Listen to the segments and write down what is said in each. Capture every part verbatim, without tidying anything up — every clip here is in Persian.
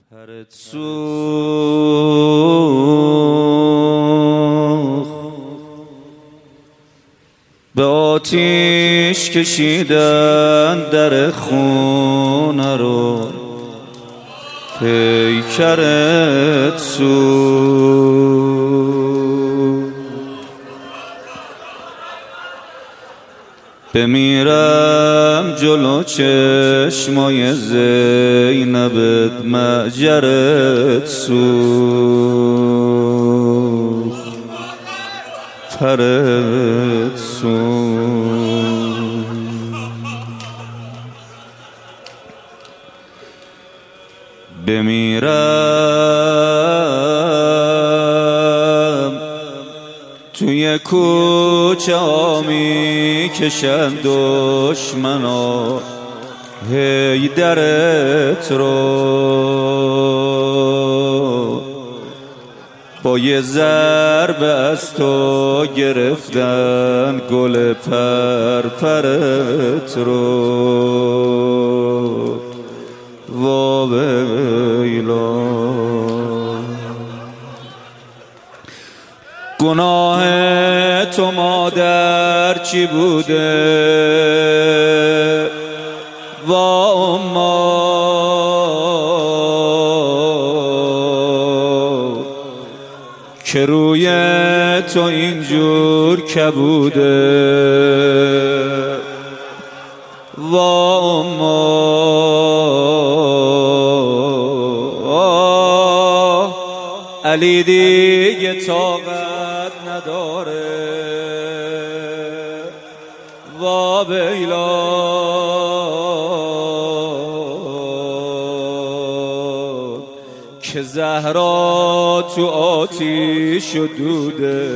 پرت سوخت به آتیش کشیدن در خونه رو، پیکرت سوخت. بمیرم جلو چشمای زینبت، معجرت سوخت، پرت سوخت. بمیرم توی کوچه ها می کشن دشمنا هی درت رو، با یه ضربه از تو گرفتن گل پرپرت رو. وابیلا گناه تو مادر چی بوده؟ وا اما که روی تو اینجور کبوده. وا اما علی دیگه طاقت نداره. وا بیلا که زهرا تو آتیش و دوده.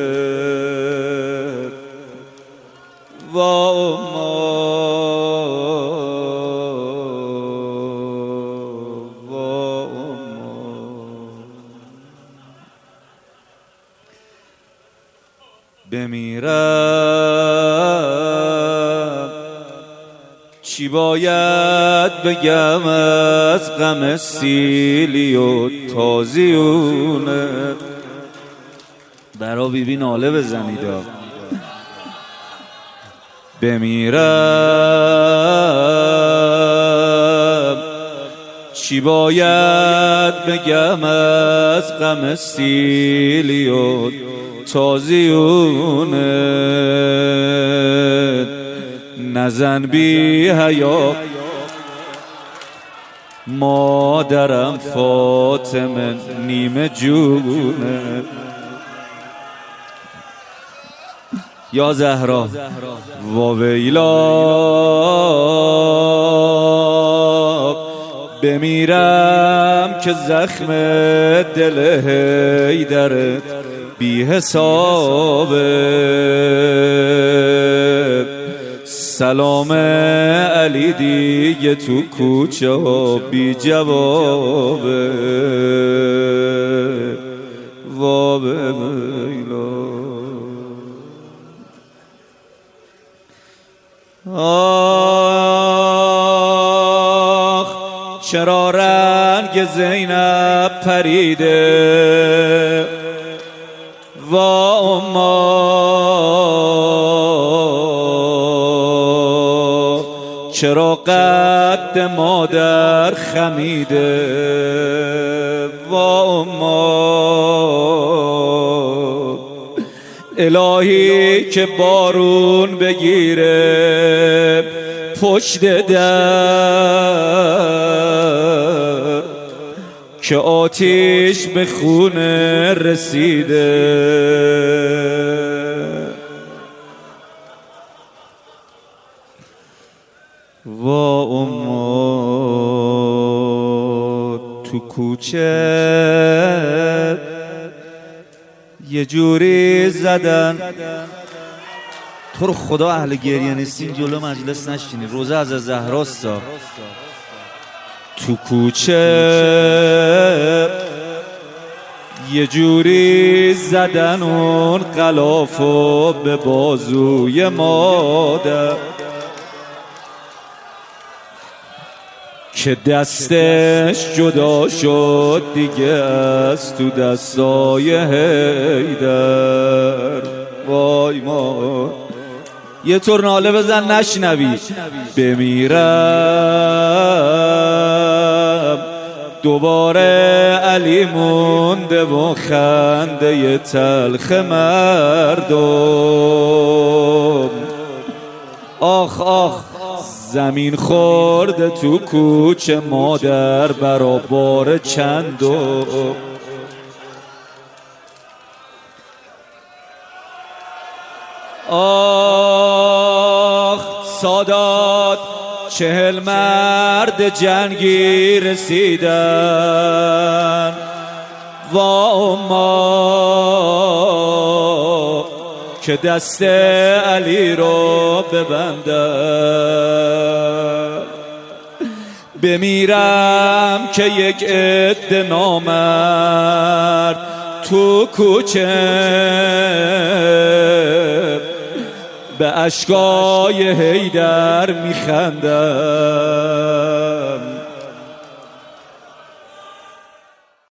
وا اما وا اما بمیرم چی باید بگم از غم سیلی و تازیونه. برا بیبی ناله بزنید. بمیرم چی باید بگم از غم سیلی و تازیونه. نزن بی حیا مادرم فاطمه نیمه جونه. یا زهرا واویلا بمیرم که زخم دل حیدرت بی حسابه. سلام علی دیگه تو کوچه ها بی جوابه. وابیلا آخ چرا رنگ زینب پریده. وا اما چرا قد مادر خمیده. وا اما الهی که بارون بگیره پشت در، که آتیش به خونه رسیده. وا اما تو کوچه یه جوری زدن. تو رو خدا اهل گریه نیستین جلو مجلس نشینی، روزه از زهراستا. تو کوچه یه جوری زدن اون غلافو به بازوی مادر، که دستش جدا شد دیگه از تو دستای حیدر. وای ما یه طور ناله بزن نشنوی. بمیرم دوباره علی مونده و خنده تلخ مردم. آخ آخ زمین خورده تو کوچه مادر برابر چندم. آخ سادات چهل مرد جنگی رسیدن و ما که دست علی رو ببندن. بمیرم که یک عده نامرد تو کوچه به اشکای حیدر میخندن.